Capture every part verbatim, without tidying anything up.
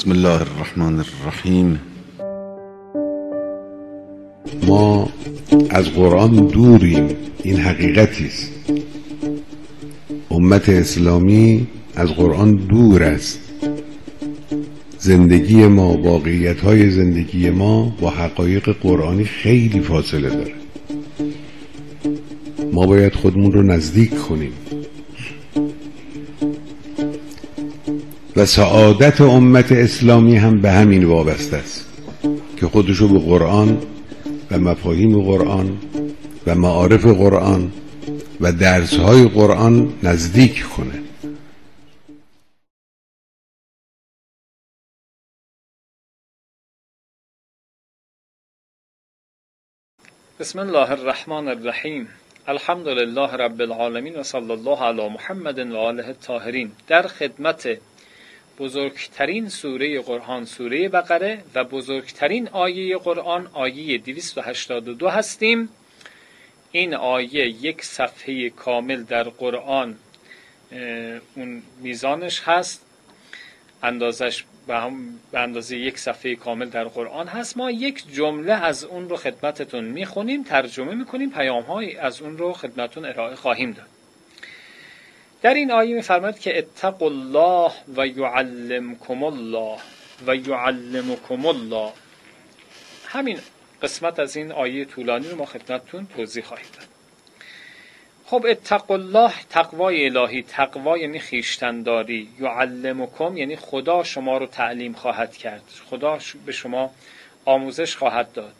بسم الله الرحمن الرحیم. ما از قرآن دوریم، این حقیقتی است. امت اسلامی از قرآن دور است. زندگی ما، واقعیت‌های زندگی ما با حقایق قرآنی خیلی فاصله داره. ما باید خودمون رو نزدیک کنیم و سعادت امت اسلامی هم به همین وابسته است که خودشو به قرآن و مفاهیم قرآن و معارف قرآن و درس‌های قرآن نزدیک کنه. بسم الله الرحمن الرحیم. الحمد لله رب العالمین و صلی الله علی محمد و آله الطاهرین. در خدمت بزرگترین سوره قرآن، سوره بقره، و بزرگترین آیه قرآن، آیه دویست و هشتاد و دو هستیم. این آیه یک صفحه کامل در قرآن اون میزانش هست، اندازش به هم به اندازه یک صفحه کامل در قرآن هست. ما یک جمله از اون رو خدمتتون میخونیم، ترجمه میکنیم، پیام‌های از اون رو خدمتتون ارائه خواهیم داد. در این آیه میفرماید که اتقوا الله و یعلمکم الله و یعلمکم الله. همین قسمت از این آیه طولانی رو ما خدمتتون توضیح خواهیم داد. خب اتقوا الله، تقوای الهی. تقوا یعنی خویشتن‌داری. یعلمکم یعنی خدا شما رو تعلیم خواهد کرد، خدا به شما آموزش خواهد داد.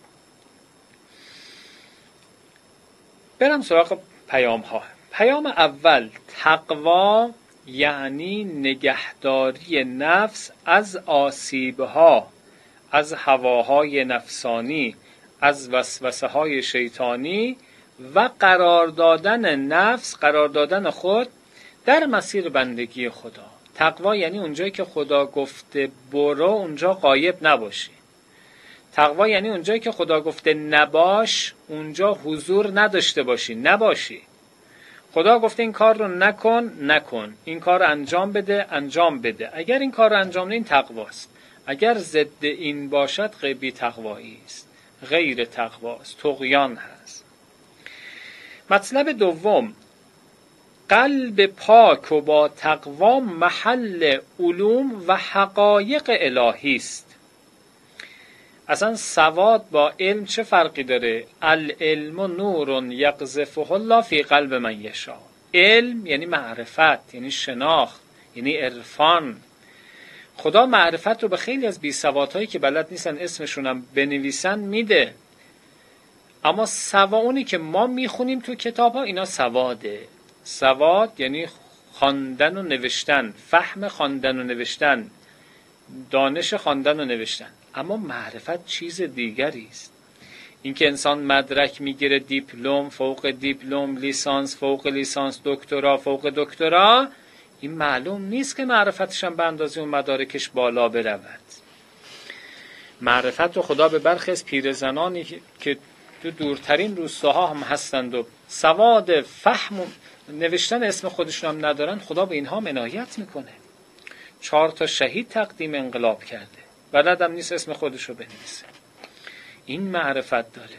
برم سراغ پیام ها. پیام اول، تقوا یعنی نگهداری نفس از آسیبها، از هواهای نفسانی، از وسوسه های شیطانی و قرار دادن نفس، قرار دادن خود در مسیر بندگی خدا. تقوا یعنی اونجایی که خدا گفته برو اونجا غایب نباشی. تقوا یعنی اونجایی که خدا گفته نباش اونجا حضور نداشته باشی، نباشی. خدا گفته این کار رو نکن، نکن. این کار رو انجام بده، انجام بده. اگر این کار رو انجام نه، این تقواست. اگر ضد این باشد، غیبی تقوایی است، غیر تقواست، طغیان هست. مطلب دوم، قلب پاک و با تقوا محل علوم و حقایق الهی است. اصلا سواد با علم چه فرقی داره؟ العلم نور یقذفه الله فی قلب من یشاء. علم یعنی معرفت، یعنی شناخت، یعنی عرفان. خدا معرفت رو به خیلی از بیسوادهایی که بلد نیستن اسمشونم بنویسن میده، اما سوا اونی که ما میخونیم تو کتاب ها، اینا سواده. سواد یعنی خواندن و نوشتن، فهم خواندن و نوشتن، دانش خواندن و نوشتن. اما معرفت چیز دیگری است. اینکه انسان مدرک میگیره، دیپلم، فوق دیپلم، لیسانس، فوق لیسانس، دکترا، فوق دکترا، این معلوم نیست که معرفتش هم به اندازه اون مدارکش بالا برود. معرفت رو خدا به برخی از پیرزنانی که تو دورترین روستاها هم هستند و سواد فهم و نوشتن اسم خودشون هم ندارن، خدا به اینها عنایت میکنه. چهار تا شهید تقدیم انقلاب کرده، بلدم نیست اسم خودشو بنویسه. این معرفت داره.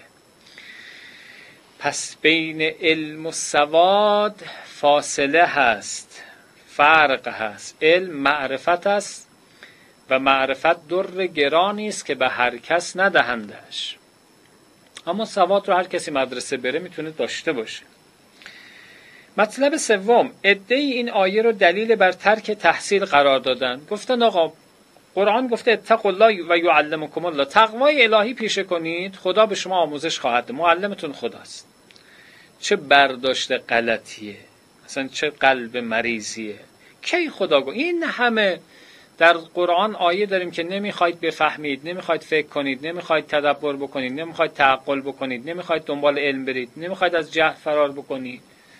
پس بین علم و سواد فاصله هست، فرق هست. علم معرفت است و معرفت در گرانی است که به هر کس ندهندش. اما سواد رو هر کسی مدرسه بره میتونه داشته باشه. مطلب سوم، عده‌ای این آیه رو دلیل بر ترک تحصیل قرار دادن. گفتن آقا قرآن گفته اتقوا الله و یعلمکم الله، تقوای الهی پیشه کنید، خدا به شما آموزش خواهد داد، معلمتون خداست. چه برداشت غلطیه، اصلا چه قلب مریضیه. کی خدا گفت؟ این همه در قرآن آیه داریم که نمیخواید بفهمید، نمیخواید فکر کنید، نمیخواید تدبر بکنید، نمیخواید تعقل بکنید، نمیخواید دنبال علم برید، نمیخواید از جهل فرار بکنید.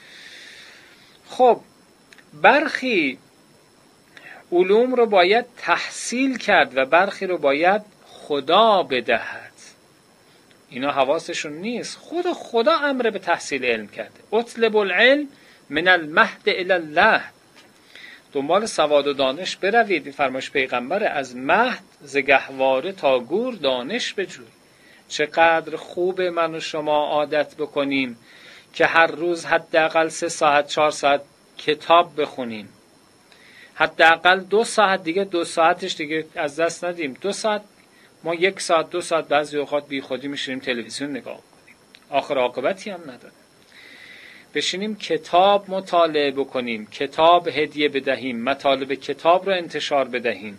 خب برخی علوم رو باید تحصیل کرد و برخی رو باید خدا بدهد. اینا حواسشون نیست. خدا خدا امر به تحصیل علم کرده. اطلب العلم من المهد الی الله. دنبال سواد و دانش بروید. این فرمایش پیغمبر، از مهد ز گهواره تا گور دانش بجوی. چقدر خوب من و شما عادت بکنیم که هر روز حداقل سه ساعت چهار ساعت کتاب بخونیم، حداقل دو ساعت، دیگه دو ساعتش دیگه از دست ندیم، دو ساعت ما یک ساعت دو ساعت بعضی اوقات بی خودی میشینیم تلویزیون نگاه کنیم، آخر عاقبتی هم نداره. بشینیم کتاب مطالعه بکنیم، کتاب هدیه بدهیم، مطالب کتاب رو انتشار بدهیم.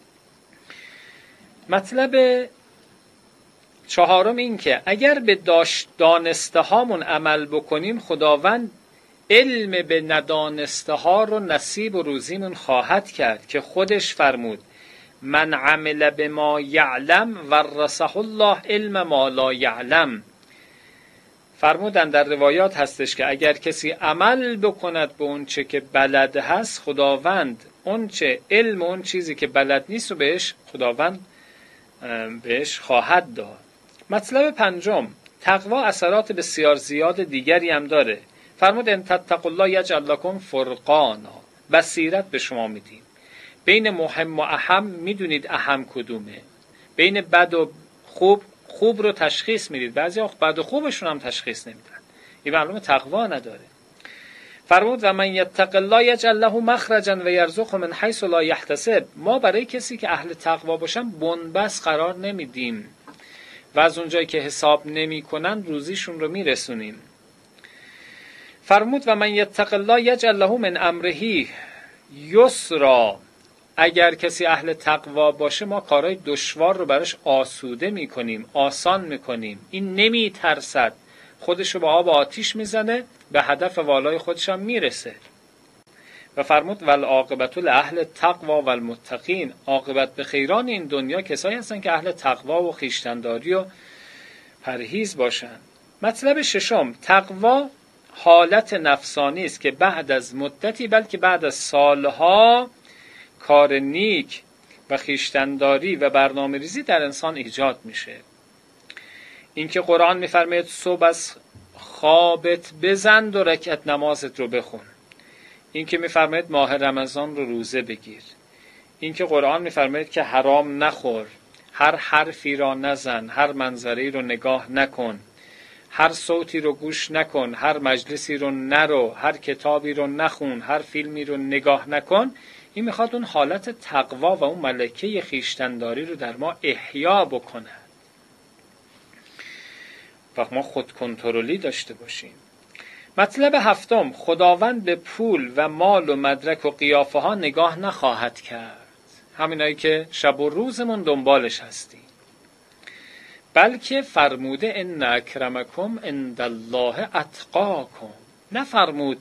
مطلب چهارم این که اگر به داشت دانسته هامون عمل بکنیم، خداوند علم به ندانسته ها رو نصیب و روزیمون خواهد کرد که خودش فرمود من عمل بما یعلم ورثه الله علم ما لا یعلم. فرمودن در روایات هستش که اگر کسی عمل بکند به اون چه که بلد هست، خداوند اون چه علم اون چیزی که بلد نیست و بهش خداوند بهش خواهد داد. مطلب پنجم، تقوا اثرات بسیار زیاد دیگری هم داره. فرمود ان تتقوا الله یجعل لکم فرقانا، بصیرت به شما میدیم. بین مهم و اهم میدونید اهم کدومه، بین بد و خوب خوب رو تشخیص میدید، بعضی وقت بد و خوبشون هم تشخیص نمیدن. این معلومه تقوا نداره. فرمود و من یتق الله یجعل له مخرجا و یرزقه من حیث لا یحتسب. ما برای کسی که اهل تقوا باشن بنبست قرار نمیدیم و از اونجایی که حساب نمیکنن روزیشون رو میرسونیم. فرمود و من یتق الله یجعل له من امره یسرا. اگر کسی اهل تقوا باشه ما کارهای دشوار رو براش آسوده میکنیم، آسان میکنیم. این نمیترسد، خودشو با آب آتیش میزنه، به هدف والای خودش هم میرسه. و فرمود والعاقبت لاهل تقوا والمتقین. عاقبت به خیران این دنیا کسایی هستن که اهل تقوا و خویشتن‌داری و پرهیز باشن. مطلب ششم، تقوا حالت نفسانی است که بعد از مدتی، بلکه بعد از سالها، کار نیک و خویشتن‌داری و برنامه‌ریزی در انسان ایجاد میشه. اینکه قرآن میفرماید صبح از خوابت بزن و رکعت نمازت رو بخون. اینکه میفرماید ماه رمضان رو روزه بگیر. اینکه قرآن میفرماید که حرام نخور، هر حرفی را نزن، هر منظری رو نگاه نکن، هر صوتی رو گوش نکن، هر مجلسی رو نرو، هر کتابی رو نخون، هر فیلمی رو نگاه نکن. این میخواد اون حالت تقوا و اون ملکه خویشتن‌داری رو در ما احیا بکنه و ما خود کنترلی داشته باشیم. مطلب هفتم، خداوند به پول و مال و مدرک و قیافه ها نگاه نخواهد کرد، همینایی که شب و روزمون دنبالش هستیم، بلکه فرموده ان اکرمکم عند الله اتقاکم. نفرمود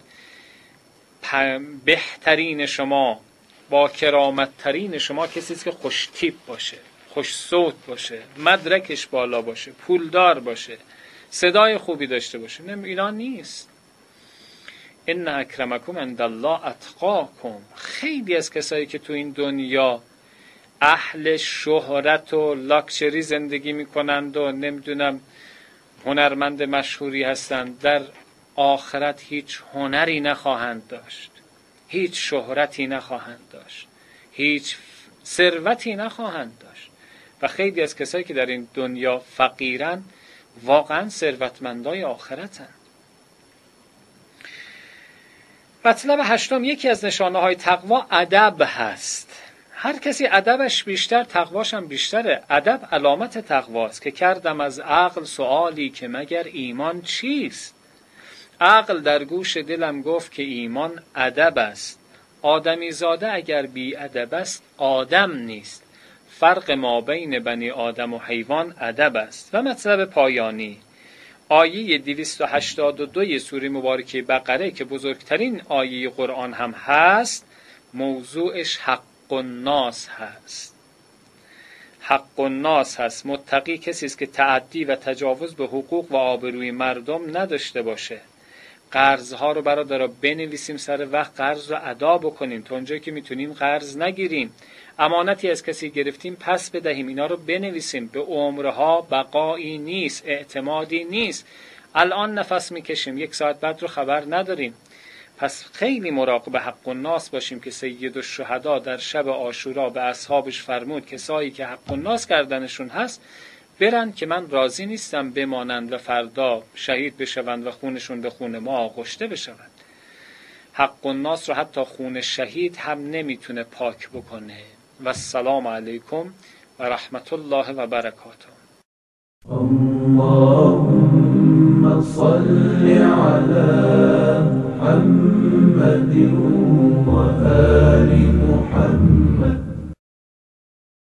بهترین شما، با کرامت ترین شما کسی است که خوش تیپ باشه، خوش صوت باشه، مدرکش بالا باشه، پولدار باشه، صدای خوبی داشته باشه. نه، اینا نیست. ان اکرمکم عند الله اتقاکم. خیلی از کسایی که تو این دنیا اهل شهرت و لاکچری زندگی میکنند و نمیدونم هنرمند مشهوری هستند، در آخرت هیچ هنری نخواهند داشت، هیچ شهرتی نخواهند داشت، هیچ ثروتی نخواهند داشت. و خیلی از کسایی که در این دنیا فقیرن واقعا ثروتمندای آخرتن. مطلب هشتم، یکی از نشانه های تقوا ادب هست. هر کسی ادبش بیشتر، تقواش هم بیشتره. ادب علامت تقواست که کردم از عقل سوالی که مگر ایمان چیست؟ عقل در گوش دلم گفت که ایمان ادب است. آدمی زاده اگر بی ادب است آدم نیست. فرق ما بین بنی آدم و حیوان ادب است. و مطلب پایانی، آیه دویست و هشتاد و دو سوره مبارکه بقره که بزرگترین آیه قرآن هم هست، موضوعش حق الناس هست. حق الناس هست. متقی کسی است که تعدی و تجاوز به حقوق و آبروی مردم نداشته باشه. قرضها رو برادرها بنویسیم، سر وقت قرض رو ادا بکنیم، تا اونجایی که میتونیم قرض نگیریم. امانتی از کسی گرفتیم پس بدهیم، اینا رو بنویسیم. به عمرها بقایی نیست، اعتمادی نیست. الان نفس میکشیم، یک ساعت بعد رو خبر نداریم. پس خیلی مراقب حق الناس باشیم که سید الشهدا در شب عاشورا به اصحابش فرمود کسایی که حق الناس کردنشون هست برن که من راضی نیستم بمانند و فردا شهید بشوند و خونشون به خون ما آغشته بشوند. حق الناس رو حتی خون شهید هم نمیتونه پاک بکنه. و السلام علیکم و رحمت الله و برکاته. اللهم صل على محمد و آل